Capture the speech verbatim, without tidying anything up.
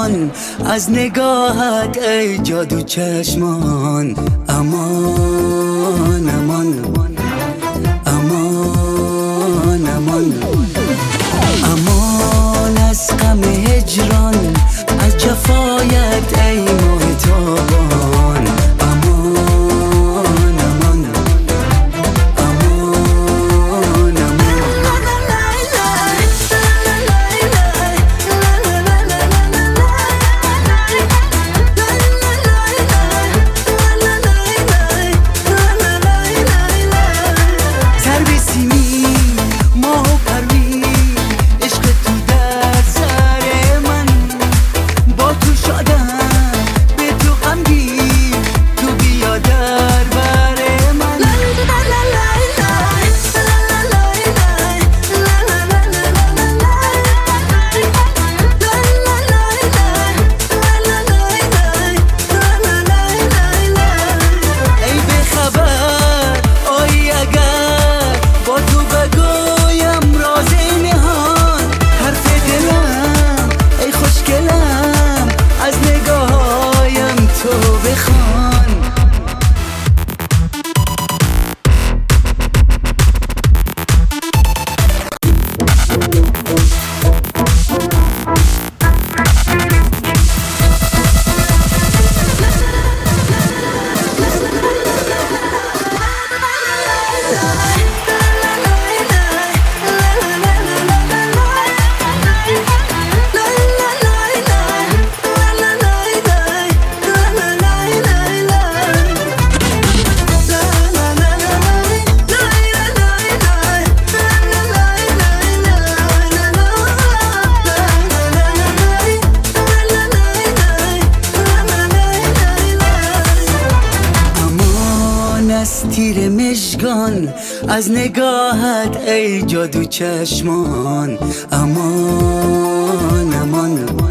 مژگان از نگاهت ای جادو چشمان. امان امان امان امان امان از غم هجران، از جفایت ای ماه تابان. امان امان امان سر به سیمی ماه و پروین، عشق تو در سر من. با تو شادم به تو غمگین، تو بیا در بر من. ای به خبر آی اگر با تو بگویم راز نهان. حرف دلم ای خوشگلم، از نگاهایم تو بخوان. از تیر مژگان، از نگاهت ای جادو چشمان. امان امان